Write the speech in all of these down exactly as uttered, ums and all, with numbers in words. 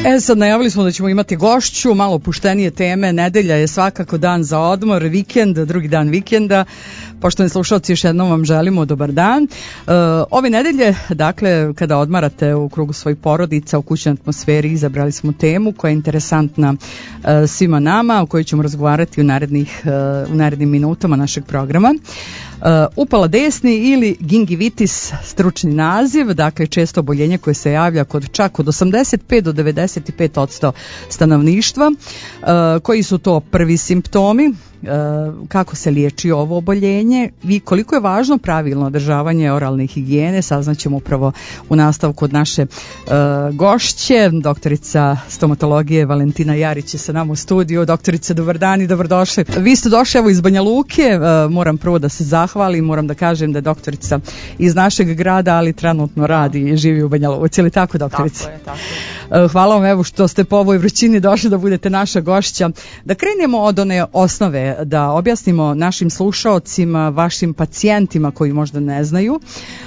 E sad najavili smo da ćemo imati gošću, malo opuštenije teme, nedelja je svakako dan za odmor, vikend, drugi dan vikenda. Poštovani slušalci, još jednom vam želimo dobar dan. E, ove nedelje, dakle, kada odmarate u krugu svojih porodica, u kućnoj atmosferi, izabrali smo temu koja je interesantna e, svima nama, o kojoj ćemo razgovarati u, narednih, e, u narednim minutama našeg programa. Uh, upala desni ili gingivitis, stručni naziv, dakle često oboljenje koje se javlja kod čak od osamdeset pet do devedeset pet posto stanovništva. Uh, koji su to prvi simptomi? Uh, kako se liječi ovo oboljenje i koliko je važno pravilno održavanje oralne higijene, saznaćemo upravo u nastavku od naše uh, gošće, doktorica stomatologije Valentina Jarić je sa nama u studiju. Doktorice, dobar dan i dobrodošli. Vi ste došli evo iz Banja Luke, uh, moram prvo da se zahvalim, moram da kažem da je doktorica iz našeg grada, ali trenutno radi i živi u Banja Luci, ili tako, doktorice? Tako je, tako je. Uh, hvala vam evo što ste po ovoj vrućini došli da budete naša gošća. Da krenemo od one osnove, da objasnimo našim slušaocima, vašim pacijentima koji možda ne znaju,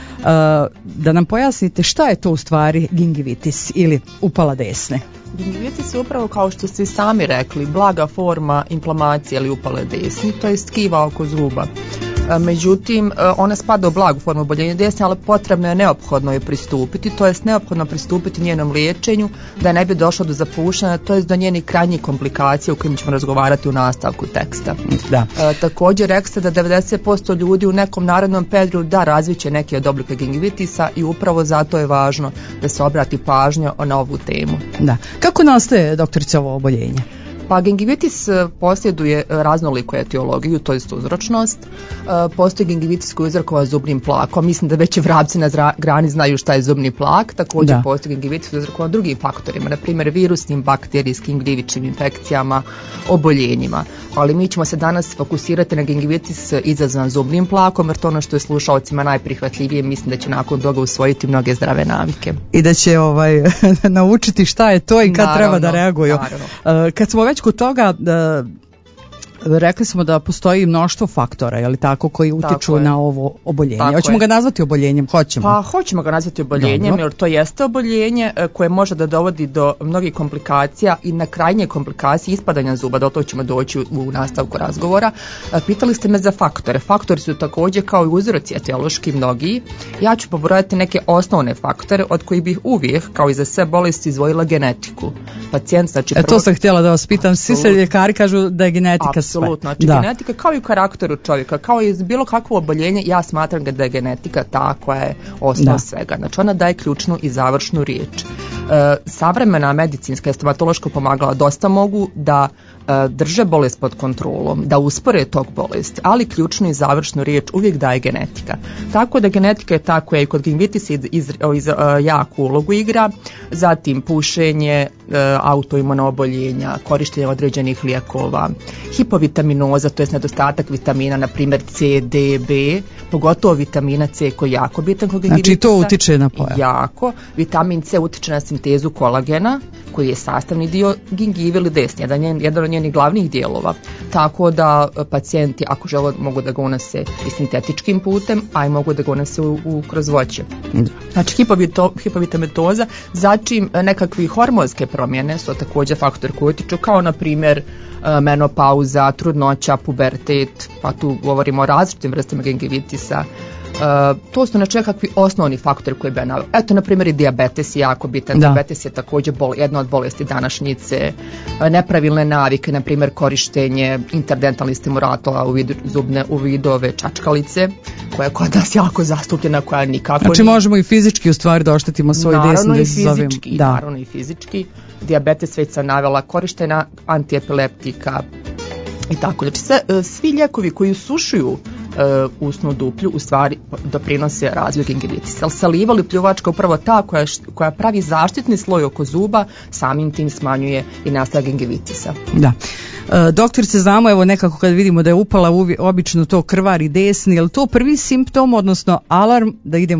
da nam pojasnite šta je to u stvari gingivitis ili upala desne. Gingivitis je upravo, kao što ste sami rekli, blaga forma inflamacije ili upale desni, to je tkiva oko zuba. Međutim, ona spada u blagu formu oboljenja desne, ali potrebno je neophodno je pristupiti, to jest neophodno pristupiti njenom liječenju da ne bi došlo do zapuštanja, to jest do njenih krajnjih komplikacija o kojima ćemo razgovarati u nastavku teksta. Da. E, također rekli ste da devedeset posto ljudi u nekom narednom periodu da razviće neke od oblika gingivitisa i upravo zato je važno da se obrati pažnja na ovu temu. Da. Kako nastaje, doktorice, ovo oboljenje? Pa gingivitis posjeduje raznoliku etiologiju, to je uzročnost. Postoji gingivitis koji je uzrokovan zubnim plakom. Mislim da već i vrapci na zra- grani znaju šta je zubni plak. Također da. Postoji gingivitis koji je uzrokovan drugim faktorima, na primjer virusnim, bakterijskim, gljivičnim infekcijama, oboljenjima. Ali mi ćemo se danas fokusirati na gingivitis izazvan zubnim plakom, jer to ono što je slušalcima najprihvatljivije, mislim da će nakon toga usvojiti mnoge zdrave navike. I da će ovaj naučiti šta je to i kad naravno, treba da reaguju. Naravno. Kad smo već kod toga, rekli smo da postoji mnoštvo faktora, je li tako, koji utiču tako na ovo oboljenje. Tako hoćemo je. ga nazvati oboljenjem? Hoćemo. Pa hoćemo ga nazvati oboljenjem, dobro, jer to jeste oboljenje koje može da dovodi do mnogih komplikacija i na krajnje komplikacije ispadanja zuba, do toga ćemo doći u nastavku razgovora. Pitali ste me za faktore. Faktori su također kao i uzroci etiološki mnogi. Ja ću pobrojati neke osnovne faktore od kojih bih uvijek, kao i za sve bolesti, izdvojila genetiku. Pacijent, znači prvo... E to sam htjela da vas pitam, svi se ljekari kažu da je genetika apsolutno, znači da. Genetika kao i u karakteru čovjeka, kao i bilo kakvo oboljenje, ja smatram da je genetika ta koja je osnova svega. Znači ona daje ključnu i završnu riječ. E, savremena medicinska i stomatološka pomagala dosta mogu da e, drže bolest pod kontrolom, da uspore tog bolesti, ali ključnu i završnu riječ uvijek daje genetika. Tako da genetika je ta koja i kod gingivitisa iz, iz, iz, jaku ulogu igra, zatim pušenje, e, autoimuna oboljenja, korištenje određenih lijekova, hipovitaminoza, to je nedostatak vitamina, na primjer C, D, B, pogotovo vitamina C koji je jako bitan kod gingivitisa. Znači to utiče na pojam. Jako. Vitamin C utiče na sintezu kolagena, koji je sastavni dio gingive ili desni, jedan, jedan od njenih glavnih dijelova. Tako da pacijenti, ako žele, mogu da ga unose i sintetičkim putem, a i mogu da ga unose u, u kroz voće. Znači hipovito, hipovitaminoza, začim nekakve hormonske promjene su također faktor koji utiču, kao na primjer menopauza, trudnoća, pubertet, pa tu govorimo o različitim vrstama gingivitisa. Uh, to su znači nekakvi osnovni faktori koji bi naveli. Eto, na primjer, i dijabetes je jako bitan. Da. Dijabetes je također bol, jedna od bolesti današnjice. Uh, nepravilne navike, na primjer, korištenje interdentalnih stimulatora u vidu zubne, u vidu ove čačkalice, koja je kod nas jako zastupljena, koja nikako... Znači nije... možemo i fizički u stvari da oštetimo svoj desni. Naravno i fizički, da. naravno i fizički. Dijabetes već sam navela, korištenja antiepileptika i tako. Znači sve, svi lijekovi koji sušuju uh, usnu duplju u stvari doprinose razvoju gingivitisa. Ali saliva ili pljuvačka upravo ta koja, koja pravi zaštitni sloj oko zuba, samim tim smanjuje i nastaje gingivitisa. Da. E, doktorice, znamo, evo nekako kad vidimo da je upala uvi, obično to krvari desni, je li to prvi simptom, odnosno alarm da idemo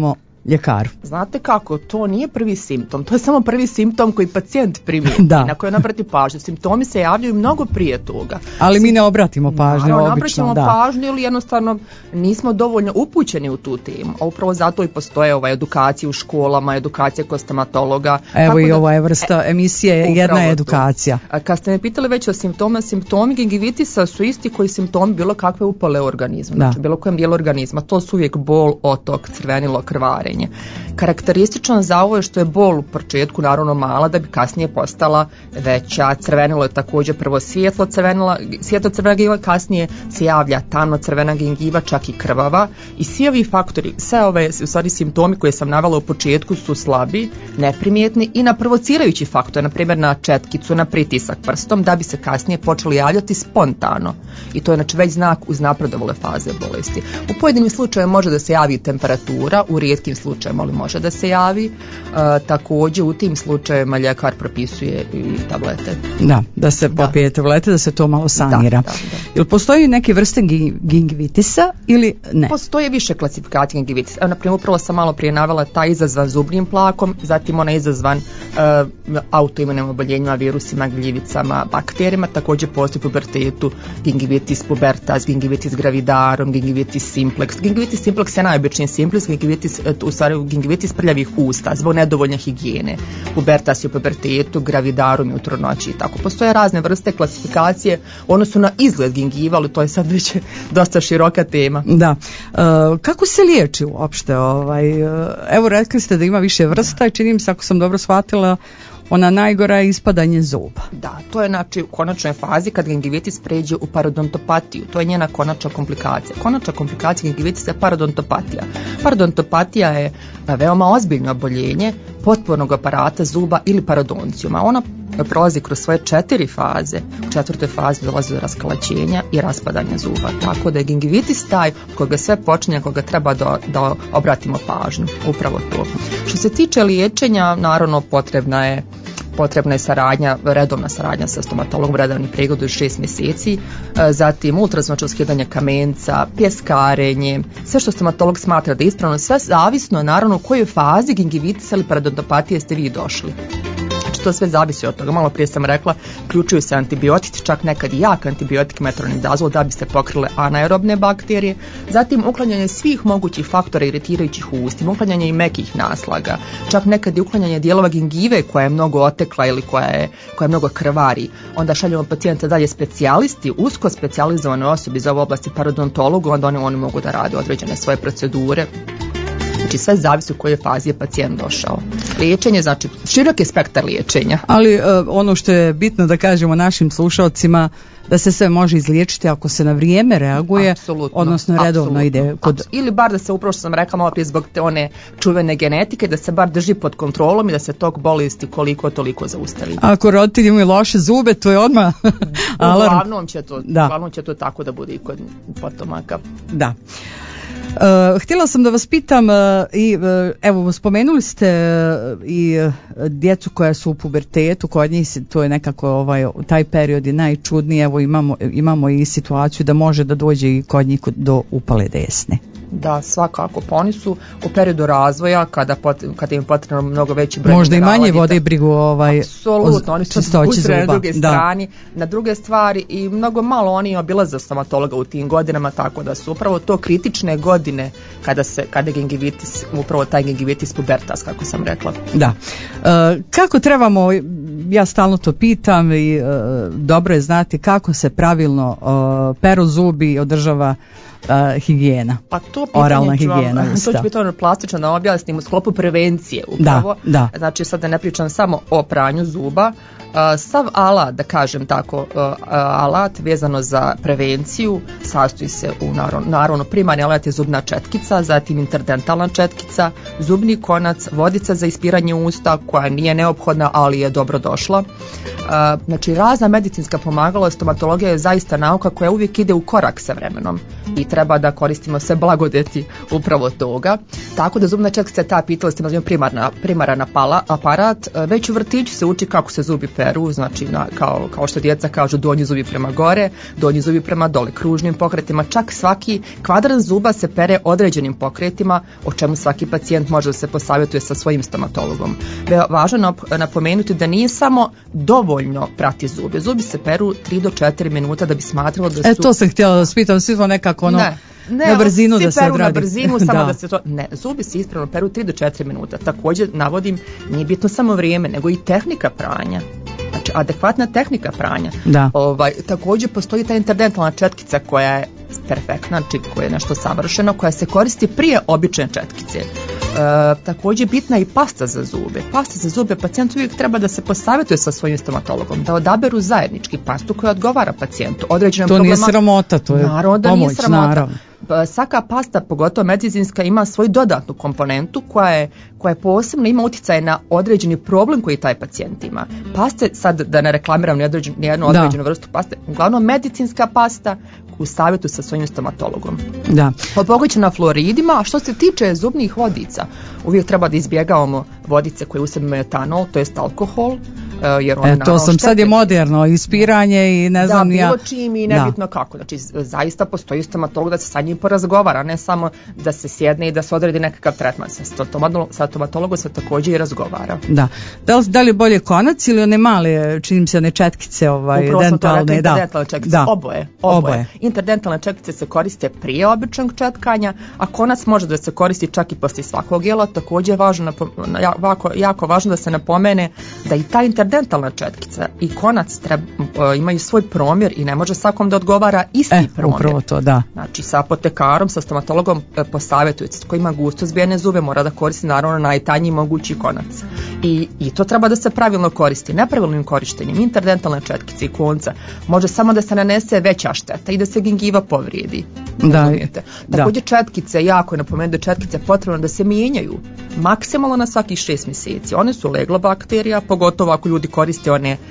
ljekaru? Znate kako, to nije prvi simptom, to je samo prvi simptom koji pacijent primijeti, na koji obrati pažnju. Simptomi se javljaju mnogo prije toga. Ali mi ne obratimo pažnju, Naravno, obično, ne obratimo da. pažnju ili jednostavno nismo dovoljno upućeni u tu temu. A upravo zato i postoje ovaj, edukacije u školama, edukacije kod stomatologa. Evo i da, ova je vrsta e, emisije, jedna je edukacija. A kad ste me pitali već o simptoma, simptomi gingivitisa su isti koji simptomi bilo kakve upale u organizmu, da. Znači bilo kojem dijelu organizma. To su uvijek bol, otok, crvenilo, krvarenje. Karakteristično za ovo je što je bol u početku naravno mala da bi kasnije postala veća. Crvenilo je također prvo svijetlo crvenila, svijetlo crvena gingiva, kasnije se javlja tamno crvena gingiva, čak i krvava. I svi ovi faktori, sve ove u stvari simptomi koje sam navela u početku su slabi, neprimjetni i na provocirajući faktor, na primjer na četkicu, na pritisak prstom, da bi se kasnije počeli javljati spontano. I to je znači već znak uznapredovale faze bolesti. U pojedinim slučajevima može da se javi temperatura, u rijetkim slučajevima ali može da se javi. E, također u tim slučajevima ljekar propisuje i tablete. Da, da se popije tablete, da se to malo sanira. Da, da, da. Jel postoji neke vrste gingivitisa ili ne? Postoje više klasifikacije gingivitisa. Evo, na primjer, upravo sam malo prije navela taj izazvan zubnim plakom, zatim ona izazvan uh, autoimunim oboljenjima, virusima, gljivicama, bakterijama, također postoji pubertetu, gingivitis pubertas, gingivitis gravidarum, gingivitis simplex. Gingivitis simplex je najobičniji simplex, gingivitis, u stvari gingivitis prljavih usta zbog nedovoljne higijene. Pubertas je u pubertetu, gravidarum je u trudnoći i tako. Postoje razne vrste klasifikacije u odnosu na izgled gingiva, ali to je sad već dosta široka tema. Da. E, kako se liječi uopšte? Ovaj, evo rekli ste da ima više vrsta i čini mi se, ako sam dobro shvatila, ona najgora je ispadanje zuba. Da, to je znači u konačnoj fazi kad gingivitis pređe u parodontopatiju. To je njena konačna komplikacija. Konačna komplikacija gingivitisa je parodontopatija. Parodontopatija je veoma ozbiljno oboljenje potpornog aparata zuba ili parodoncijuma. Ona prolazi kroz svoje četiri faze. U četvrtoj fazi dolazi do raskalaćenja i raspadanja zuba. Tako da je gingivitis taj koga sve počinje, koga treba da, da obratimo pažnju. Upravo to. Što se tiče liječenja, naravno potrebna je potrebna je saradnja, redovna saradnja sa stomatologom, redovni pregled od šest mjeseci, zatim ultrazvučno skidanje kamenca, pjeskarenje, sve što stomatolog smatra da je ispravno, sve zavisno naravno u kojoj fazi gingivitisa ili parodontopatije ste vi došli. Znači to sve zavisi od toga. Malo prije sam rekla, ključuju se antibiotici, čak nekad i jak antibiotik metronidazol da biste pokrile anaerobne bakterije. Zatim uklanjanje svih mogućih faktora iritirajućih u ustima, uklanjanje i mekih naslaga, čak nekad i uklanjanje dijelova gingive koja je mnogo otekla ili koja je, koja je mnogo krvari. Onda šaljemo pacijenta dalje specijalisti, usko specijalizovane osobe iz ove oblasti parodontologu, onda oni, oni mogu da rade određene svoje procedure. Znači sve zavisi u kojoj fazi je pacijent došao. Liječenje, znači širok je spektar liječenja. Ali uh, ono što je bitno da kažemo našim slušalcima, da se sve može izliječiti ako se na vrijeme reaguje, apsolutno, odnosno redovno apsolutno, ide kod... Apsolutno. Ili bar da se, upravo što sam rekla malo prije zbog te one čuvene genetike, da se bar drži pod kontrolom i da se tog bolesti koliko toliko zaustavi. Ako roditelji imaju loše zube, to je odmah alarm. Uglavnom će to, uglavnom će to tako da bude i kod potomaka. Da. Uh, htjela sam da vas pitam uh, i uh, evo spomenuli ste uh, i uh, djecu koja su u pubertetu, kod njih to je nekako ovaj taj period je najčudniji, evo imamo imamo i situaciju da može da dođe i kod njih do upale desne. Da, svakako. Pa oni su u periodu razvoja kada, pot, kada im potrebno mnogo veći broj možda i manje vode i brigu ovaj apsolutno, oni su usred na druge strani, na druge stvari i mnogo malo oni obilaze stomatologa u tim godinama, tako da su upravo to kritične godine kada se kada gingivitis, upravo taj gingivitis pubertas, kako sam rekla. Da. E, kako trebamo, ja stalno to pitam i e, dobro je znati kako se pravilno e, peru zubi i održava Uh, higijena, pa to oralna higijena. Vam, to ću biti ono plastično da objasnim u sklopu prevencije upravo. Da, da. Znači sad da ne pričam samo o pranju zuba, uh, sav alat, da kažem tako, uh, alat vezano za prevenciju sastoji se u naravno, naravno primarni alat je zubna četkica, zatim interdentalna četkica, zubni konac, vodica za ispiranje usta koja nije neophodna, ali je dobro došla. Uh, znači razna medicinska pomagala, stomatologija je zaista nauka koja uvijek ide u korak sa vremenom i treba da koristimo sve blagodeti upravo toga. Tako da zubna četkica je ta, pitali ste, nazivamo primarna, primaran aparat. Već u vrtiću se uči kako se zubi peru. peru, znači na, kao, kao što djeca kažu donji zubi prema gore, donji zubi prema dole, kružnim pokretima, čak svaki kvadrat zuba se pere određenim pokretima, o čemu svaki pacijent može da se posavjetuje sa svojim stomatologom. Važno je napomenuti da nije samo dovoljno prati zube, zubi se peru tri do četiri minuta da bi smatralo da su... E to sam htjela da spitam, svi smo nekako ono... Ne. Ne, na brzinu da se odradi. Na brzinu, samo da. da se to... Ne, zubi se ispravno peru tri do četiri minuta. Također, navodim, nije bitno samo vrijeme, nego i tehnika pranja. Znači, adekvatna tehnika pranja. Da. Ovaj, također, postoji ta interdentalna četkica koja je perfektna, znači koja je nešto savršeno, koja se koristi prije obične četkice. E, također, bitna je i pasta za zube. Pasta za zube, pacijent uvijek treba da se posavjetuje sa svojim stomatologom, da odaberu zajednički pastu koja odgovara pacijentu. Određenom to problema... nije sramota, to je naravno, da pomoć, nije sramota. naravno. Svaka pasta, pogotovo medicinska, ima svoju dodatnu komponentu koja je, koja je posebno ima utjecaj na određeni problem koji taj pacijent ima. Paste, sad da ne reklamiram nijednu određenu da. vrstu paste, uglavnom medicinska pasta u savjetu sa svojim stomatologom. Da. Pobogaćena fluoridima, a što se tiče zubnih vodica, uvijek treba da izbjegavamo vodice koje u sebi imaju etanol, to jest alkohol. Jer e, to sam sad je moderno, ispiranje i ne znam da, ja. bilo čim i nebitno da. kako. Znači, zaista postoji stomatolog da se sa njim porazgovara, ne samo da se sjedne i da se odredi nekakav tretman. Sa stomatologom se također i razgovara. Da. Da li, da li bolje konac ili one male, činim se one četkice ovaj, dentalne? Interdentalne četkice, da. oboje. oboje. oboje. Interdentalne četkice se koriste prije običnog četkanja, a konac može da se koristi čak i poslije svakog jela. Također je važno, jako, jako važno da se napomene da i ta interdentalna četkica i konac treba, imaju svoj promjer i ne može svakom da odgovara isti e, promjer. Upravo to, da. Znači sa apotekarom, sa stomatologom posavjetujete koji ima gusto zbijene zube, mora da koristi naravno najtanji mogući konac. I, I to treba da se pravilno koristi. Nepravilnim korištenjem interdentalne četkice i konca može samo da se nanese veća šteta i da se gingiva povrijedi. Da, također da. Četkice, jako je napomenuti da četkice potrebno da se mijenjaju maksimalno na svakih šest mjeseci. One su leglo bakterija, pogotovo ako ljudi koriste one e,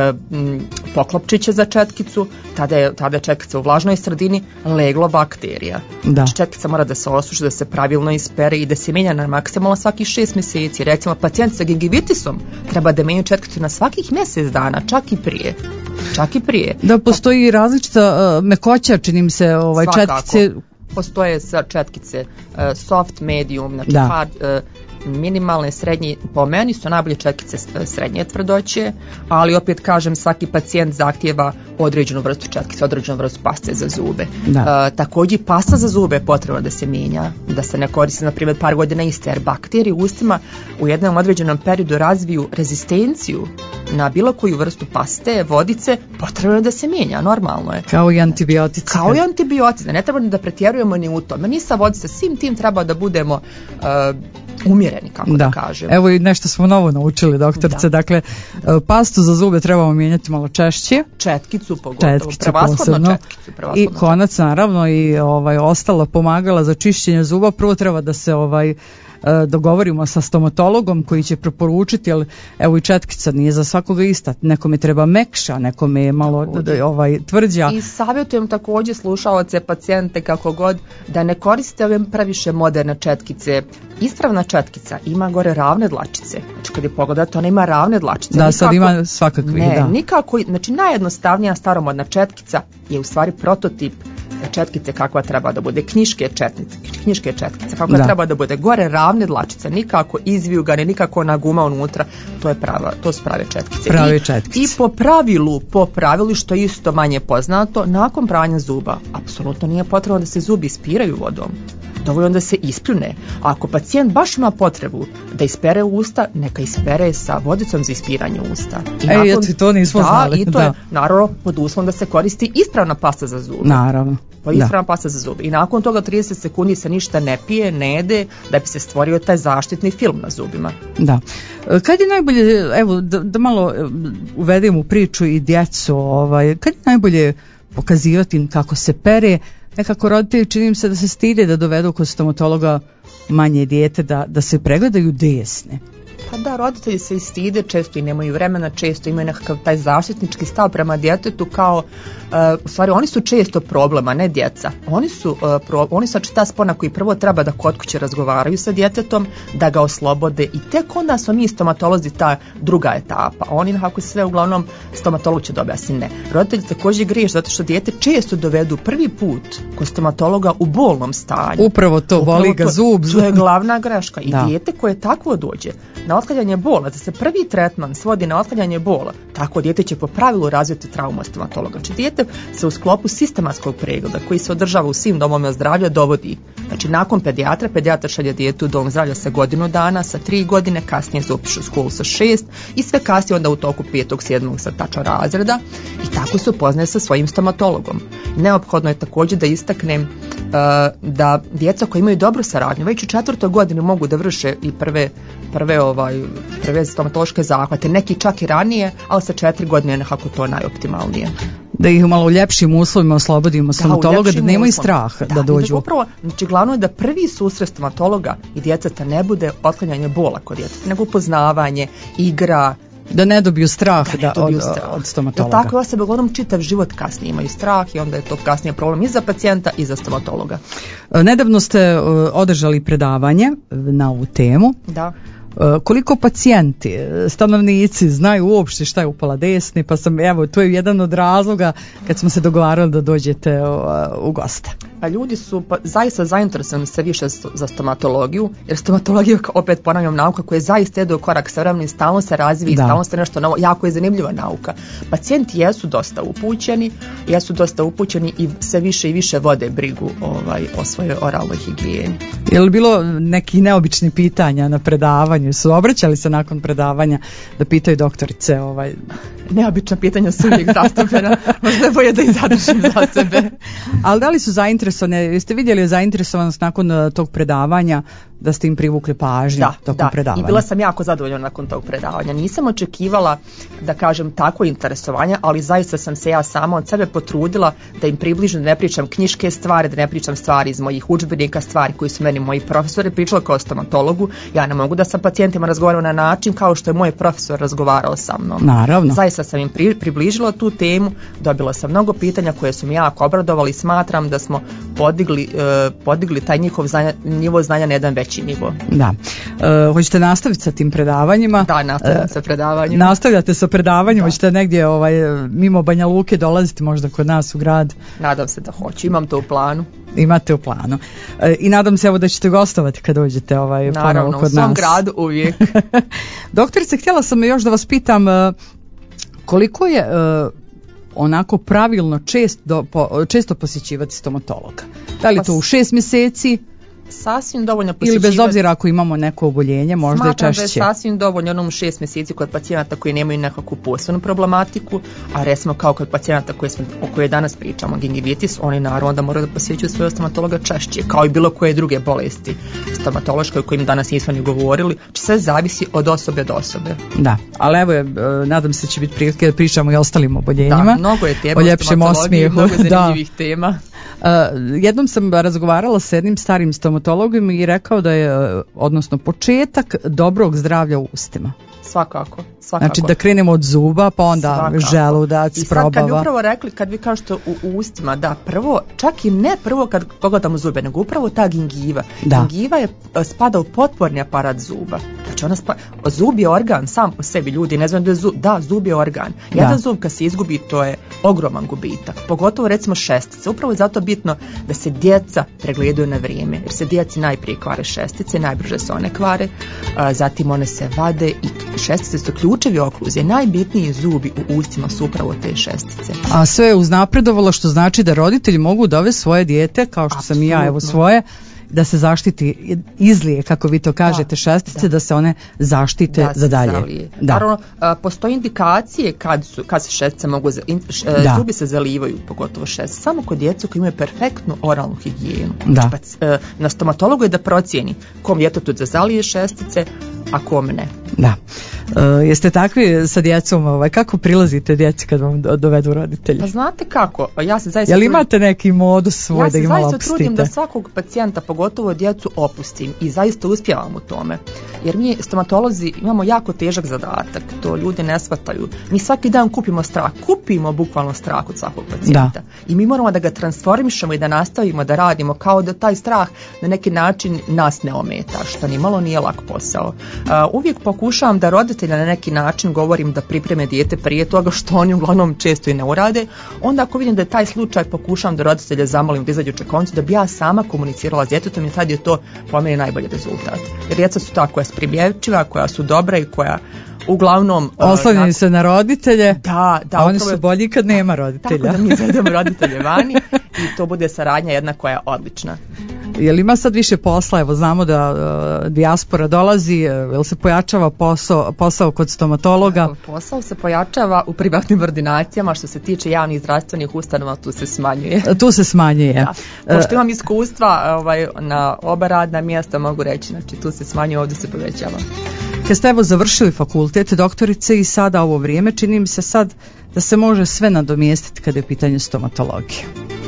m, poklopčiće za četkicu, tada je, tada je četkica u vlažnoj sredini leglo bakterija. Znači četkica mora da se osuši, da se pravilno ispere i da se mijenja na maksimalno svakih šest mjeseci. Recimo, pacijent sa gingivitisom treba da mijenju četkicu na svakih mjesec dana, čak i prije. Čak i prije. Da, postoji različita uh, mekoća, činim se, ovaj, četkice. Postoje četkice uh, soft, medium, znači hard, uh, minimalne, srednje, po meni su najbolje četkice srednje tvrdoće, ali opet kažem, svaki pacijent zahtijeva određenu vrstu četkice, određenu vrstu paste za zube. Da. Uh, također pasta za zube je potrebno da se mijenja, da se ne koristi na primjer par godina iste, jer bakterije u ustima u jednom određenom periodu razviju rezistenciju na bilo koju vrstu paste, vodice, potrebno je da se mijenja, normalno je. Kao i antibiotici. Kao i antibiotici, ne treba da pretjerujemo ni u tome. Mi sa vodice, svim tim treba da budemo uh, umjereni, kako da, da kažem. Evo i nešto smo novo naučili, doktorice. Da. Dakle, pastu za zube trebamo mijenjati malo češće. Četkicu pogotovo. Četkicu posebno. Četkicu, I konac naravno i ovaj, ostala pomagala za čišćenje zuba. Prvo treba da se ovaj dogovorimo sa stomatologom koji će preporučiti, jer evo i četkica nije za svakoga ista, nekome treba mekša, nekome je malo d- ovaj, tvrđa. I savjetujem također slušaoce, pacijente, kako god, da ne koriste ove previše moderne četkice. Ispravna četkica ima gore ravne dlačice, znači kad je pogledate, ona ima ravne dlačice. Da, nikako, sad ima svakakvih, ne, da. Nikako, znači najjednostavnija staromodna četkica je u stvari prototip četkice kakva treba da bude, knjiške četkice, knjiške četkice kakva da. treba da bude, gore ravne dlačice, nikako izvijugane, nikako na guma unutra, to je prava, to su prave četkice. Prave I, četkice. I po pravilu, po pravilu što je isto manje poznato, nakon pranja zuba, apsolutno nije potrebno da se zubi ispiraju vodom. Dovoljno da se ispljune. A ako pacijent baš ima potrebu da ispere usta, neka ispere sa vodicom za ispiranje usta. I nakon, Ej, ja to nismo da, znali. I to da. je naravno pod uslovom da se koristi ispravna pasta za zube. Naravno. Pa ispravna pasta za zube. I nakon toga trideset sekundi se ništa ne pije, ne jede, da bi se stvorio taj zaštitni film na zubima. Da. Kad je najbolje, evo da, da malo uvedem u priču i djecu, ovaj, kad je najbolje pokazivati im kako se pere? Nekako roditelji činim se da se stide da dovedu kod stomatologa manje dijete, da, da se pregledaju desne. Pa da, roditelji se i stide, često i nemaju vremena, često imaju nekakav taj zaštitnički stav prema djetetu kao, uh, u stvari oni su često problem, a ne djeca. Oni su, uh, pro, oni su ta spona koji prvo treba da kod kuće razgovaraju sa djetetom, da ga oslobode i tek onda su mi stomatolozi ta druga etapa. Oni nekako sve uglavnom stomatolog će da objasni. Ne. Roditelji također griješe zato što dijete često dovedu prvi put kod stomatologa u bolnom stanju. Upravo to, Upravo boli ga to, zub. To je glavna greška. I da. Dijete koje takvo dođe na otklanjanje bola, da se prvi tretman svodi na otklanjanje bola, tako dijete će po pravilu razviti traumu stomatologa. Znači dijete se u sklopu sistematskog pregleda koji se održava u svim domovima zdravlja dovodi. Znači nakon pedijatra, pedijatar šalje dijete u dom zdravlja sa godinu dana, sa tri godine, kasnije se upišu u školu sa šest i sve kasnije onda u toku petog, sedmog sa tača razreda i tako se upoznaje sa svojim stomatologom. Neophodno je također da istaknem uh, da djeca koji imaju dobru saradnju već u četvrtoj godini mogu da vrše i prve prve ovaj prve stomatološke zahvate, neki čak i ranije, ali sa četiri godine je nekako to najoptimalnije. Da ih malo u ljepšim uslovima oslobodimo stomatologa, da, da nemaju strah da, da dođu. Da, upravo, znači glavno je da prvi susret stomatologa i djeteta ne bude otklanjanje bola kod djeteta, nego upoznavanje, igra, da ne dobiju strah, da ne dobiju od, strah. od stomatologa. Jer tako osobe uglavnom čitav život kasnije imaju strah i onda je to kasnije problem i za pacijenta i za stomatologa. Nedavno ste održali predavanje na ovu temu. Da. Koliko pacijenti, stanovnici znaju uopšte šta je upala desni, pa sam, evo, to je jedan od razloga kad smo se dogovarali da dođete u goste. A ljudi su pa, zaista zainteresovani sve više za stomatologiju, jer stomatologija, opet ponavljam, nauka koja je zaista ide u korak sa vremenom, stalno se razvija i stalno se nešto novo, jako je zanimljiva nauka. Pacijenti jesu dosta upućeni, jesu dosta upućeni i sve više i više vode brigu ovaj, o svojoj oralnoj higijeni. Je li bilo nekih neobičnih pitanja na predavanju? Su obraćali se nakon predavanja da pitaju doktorice? Ovaj... Neobična pitanja su uvijek zastupljena, možda je bolje da ih zadržim za sebe. Ali da li su zainteresovane, jeste vidjeli zainteresovanost nakon uh, tog predavanja da ste im privukli pažnju da, tokom da. predavanja? I bila sam jako zadovoljna nakon tog predavanja. Nisam očekivala da kažem tako interesovanje, ali zaista sam se ja sama od sebe potrudila da im približim, da ne pričam knjiške stvari, da ne pričam stvari iz mojih udžbenika, stvari koji su meni moji profesori pričali kao stomatologu. Ja ne mogu da sa pacijentima razgovaram na način kao što je moj profesor razgovarao sa mnom. Naravno. Zaista sam im pri, približila tu temu, dobila sam mnogo pitanja koje su mi jako obradovali i smatram da smo podigli, uh, podigli taj njihov znanja, nivo znanja na jedan veći nivo. Da. Uh, hoćete nastaviti sa tim predavanjima? Da, nastavljam uh, sa predavanjima. Nastavljate sa predavanjima, hoćete negdje ovaj, mimo Banja Luke dolaziti možda kod nas u grad? Nadam se da hoću, imam to u planu. Imate u planu. Uh, I nadam se evo da ćete gostovati kad dođete ovaj, ponovo kod nas. Naravno, u svom gradu uvijek. Doktorice, htjela sam još da vas pitam uh, koliko je uh, onako pravilno čest do, po, često posjećivati stomatologa? Da li pa to u šest mjeseci? Sasvim dovoljno posjećivati. Ili bez obzira ako imamo neko oboljenje, možda i češće. Smatram da je sasvim dovoljno onom šest mjeseci kod pacijenata koji nemaju nekakvu posebnu problematiku, a recimo kao kod pacijenata koje smo, o kojoj danas pričamo, gingivitis, oni naravno da moraju da posjećuju svojeg stomatologa češće, kao i bilo koje druge bolesti stomatološke o kojim danas nismo ni govorili. Sve zavisi od osobe do osobe. Da, ali evo, nadam se će biti prilike da pričamo i ostalim oboljenjima. Da, mnogo je tema o stomatologiji, mnogo zanimljivih tema. Uh, jednom sam razgovarala s jednim starim stomatologom i rekao da je, odnosno početak dobrog zdravlja u ustima. Svakako, svakako. Znači da krenemo od zuba, pa onda svakako. Želudac, I sad probava. kad bi upravo rekli, kad vi kažete u, u ustima, da prvo, čak i ne prvo kad pogledamo zube, nego upravo ta gingiva. Da. Gingiva je spada u potporni aparat zuba. Znači ona spa, zub je organ sam po sebi, ljudi ne znam da je zub, da, zub je organ. Jedan da. Zub kad se izgubi, to je ogroman gubitak. Pogotovo recimo šestice. Upravo je zato bitno da se djeca pregledaju na vrijeme, jer se djeci najprije kvare šestice, najbrže se one kvare, a, zatim one se vade i šestice su ključevi okluzije. Najbitniji zubi u ustima su upravo te šestice. A sve je uznapredovalo, što znači da roditelji mogu dovesti svoje dijete, kao što Absolutno. Sam i ja, evo svoje, da se zaštiti izlije, kako vi to kažete, da, šestice, da. da se one zaštite da za dalje. Da. Naravno, postoje indikacije kad, su, kad se šestice mogu, da. Zubi se zalivaju, pogotovo šestice, samo kod djeca koji imaju perfektnu oralnu higijenu. Da. Na stomatologu je da procijeni kom djetetu da zalije šestice, a kom ne. Da. Uh, jeste takvi sa djecom, ovaj, kako prilazite djeci kad vam dovedu roditelji? Pa znate kako, ja se zaista... Jel imate neki modus svoj ja da ih malo opustite? Ja se zaista trudim da svakog pacijenta, pogotovo djecu, opustim i zaista uspjevam u tome. Jer mi stomatolozi imamo jako težak zadatak, to ljudi ne shvataju. Mi svaki dan kupimo strah, kupimo bukvalno strah od svakog pacijenta. Da. I mi moramo da ga transformišemo i da nastavimo da radimo kao da taj strah na neki način nas ne ometa, što ni malo nije lak posao. Uh, uvijek pokušavam da roditelja na neki način govorim da pripreme dijete prije toga, što oni uglavnom često i ne urade. Onda ako vidim da je taj slučaj, pokušavam da roditelje zamolim da izađu u čekaonicu, da bi ja sama komunicirala s djetetom i tad je to po meni najbolji rezultat. Jer djeca su ta koja je primjećiva, koja su dobra i koja uglavnom oslanjaju uh, se na roditelje, da, da, a oni su bolji kad nema roditelja. Tako da mi vedemo roditelje vani i to bude saradnja jedna koja je odlična. Je li ima sad više posla? Evo znamo da uh, dijaspora dolazi, jel se pojačava posao, posao kod stomatologa? Posao se pojačava u privatnim ordinacijama, što se tiče javnih zdravstvenih ustanova, tu se smanjuje. Tu se smanjuje. Da. Pošto imam iskustva ovaj, na oba radna mjesta, mogu reći, znači tu se smanjuje, ovdje se povećava. Kad ste evo završili fakultet doktorice i sada ovo vrijeme, čini mi se sad da se može sve nadomjestiti kada je pitanje stomatologije.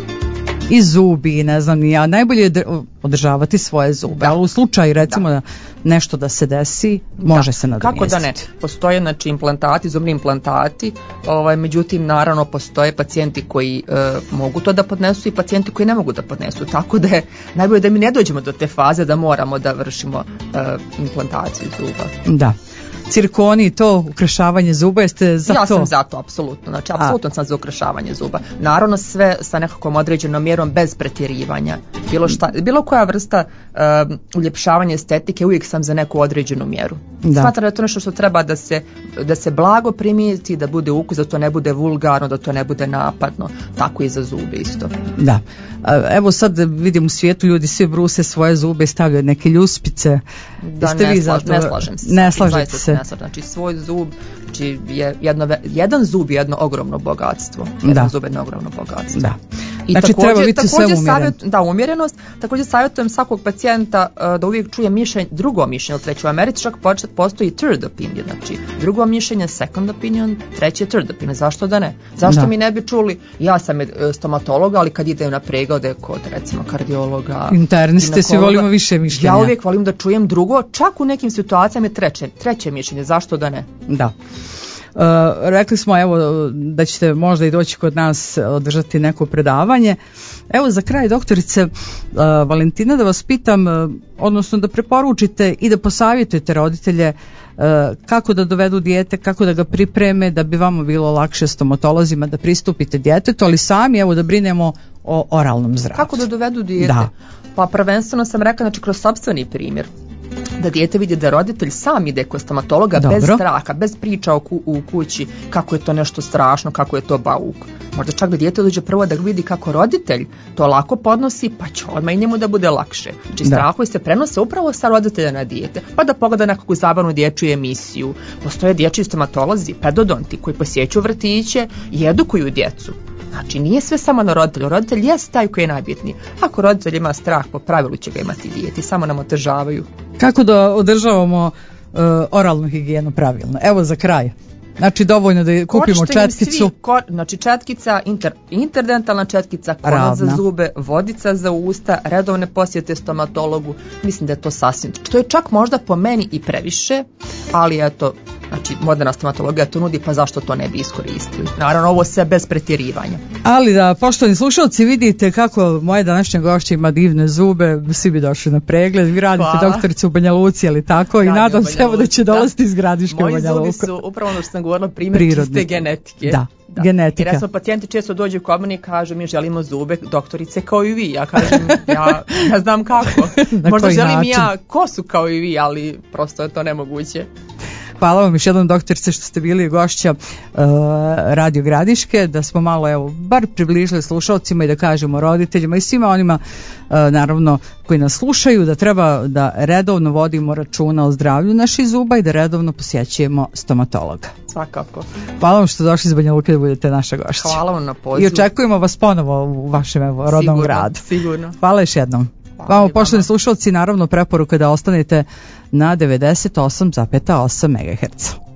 I zubi, ne znam ni ja, najbolje je održavati svoje zube, da. Ali u slučaju recimo da. nešto da se desi, može da. se nadomjestiti. Kako da ne? Postoje znači implantati, zubni implantati, ovaj, međutim naravno postoje pacijenti koji e, mogu to da podnesu i pacijenti koji ne mogu da podnesu, tako da je najbolje da mi ne dođemo do te faze da moramo da vršimo e, implantaciju zuba. Da. Cirkoni i to, ukrašavanje zuba, jeste za ja to? Ja sam za to, apsolutno. Znači, apsolutno sam za ukrašavanje zuba. Naravno, sve sa nekakvom određenom mjerom bez pretjerivanja. Bilo, šta, bilo koja vrsta um, uljepšavanja estetike, uvijek sam za neku određenu mjeru. Da. Smatram da je to nešto što treba da se, da se blago primijeti, da bude ukus, da to ne bude vulgarno, da to ne bude napadno. Tako i za zube isto. Da. Evo sad vidim u svijetu ljudi svi bruse svoje zube i stavljaju neke ljuspice. Da, ne, vi slaž, ne slažem se. Ne slažete se. Ne slažem. Znači svoj zub, znači je jedno, jedan zub je jedno ogromno bogatstvo. Jedan da. zub je jedno ogromno bogatstvo. Da. I znači također, treba biti sve umjeren. Savjet, da, umjerenost. Također savjetujem svakog pacijenta uh, da uvijek čuje mišljenje, drugo mišljenje. Treće, u Americi čak postoji third opinion, znači drugo mišljenje, second opinion, treće third opinion. Zašto da ne? Zašto da. mi ne bi čuli, ja sam stomatologa, ali kad idem na preglede kod recimo kardiologa, interniste, svi volimo više mišljenja. Ja uvijek volim da čujem drugo, čak u nekim situacijama je treće, treće mišljenje. Zašto da ne? Da. Uh, rekli smo evo da ćete možda i doći kod nas održati neko predavanje. Evo za kraj doktorice uh, Valentina da vas pitam, uh, odnosno da preporučite i da posavjetujete roditelje uh, kako da dovedu dijete, kako da ga pripreme da bi vama bilo lakše stomatolozima da pristupite djetetu, ali sami evo da brinemo o oralnom zdravlju. Kako da dovedu dijete? Da. Pa prvenstveno sam rekla, znači kroz sopstveni primjer. Da dijete vidi da roditelj sam ide kod stomatologa. Dobro. Bez straha, bez priča u, ku, u kući kako je to nešto strašno, kako je to bauk. Možda čak da dijete dođe prvo da vidi kako roditelj to lako podnosi, pa će odmah i njemu da bude lakše. Znači strahovi se prenose upravo sa roditelja na dijete, pa da pogleda nekakvu zabavnu dječju emisiju. Postoje dječji stomatolozi, pedodonti koji posjećuju vrtiće i edukuju djecu. Znači nije sve samo na roditelju, roditelj jest taj koji je najbitniji. Ako roditelj ima strah, po pravilu će ga imati dijete, samo nam otežavaju. Kako da održavamo uh, oralnu higijenu pravilno? Evo za kraj. Znači dovoljno da kupimo Korištenjem četkicu. Svi, ko, znači četkica, inter, interdentalna četkica, konac za zube, vodica za usta, redovne posjete stomatologu. Mislim da je to sasvim. To je čak možda po meni i previše, ali eto, znači moderna stomatologija to nudi, pa zašto to ne bi iskoristili? Naravno ovo sve bez pretjerivanja. Ali da, poštovani slušalci, vidite kako moje današnje gošće ima divne zube, svi bi došli na pregled, vi radite Hvala. doktoricu u Banja Luci, ali tako, Radi i nadam se evo da će dolaziti iz Gradiške u Banja Luku. Moji zubi su upravo ono što sam govorila, primjer čiste genetike. Da. Da. Genetika. Jer ja sam pacijenti često dođu kod mene i kažu mi želimo zube doktorice kao i vi. Ja kažem ja ne znam kako. Možda želim način? ja kosu kao i vi, ali prosto je to nemoguće. Hvala vam još jednom doktorice što ste bili gošća uh, Radio Gradiške, da smo malo evo bar približili slušalcima i da kažemo roditeljima i svima onima uh, naravno koji nas slušaju da treba da redovno vodimo računa o zdravlju naših zuba i da redovno posjećujemo stomatologa. Svakako. Hvala vam što ste došli iz Banja Luke da budete naša gošća. Hvala vam na pozivu. I očekujemo vas ponovo u vašem evo, rodnom sigurno, gradu. Sigurno. Hvala još jednom. Vama poštovani slušalci, naravno preporuka da ostanete na devedeset osam zarez osam megaherca.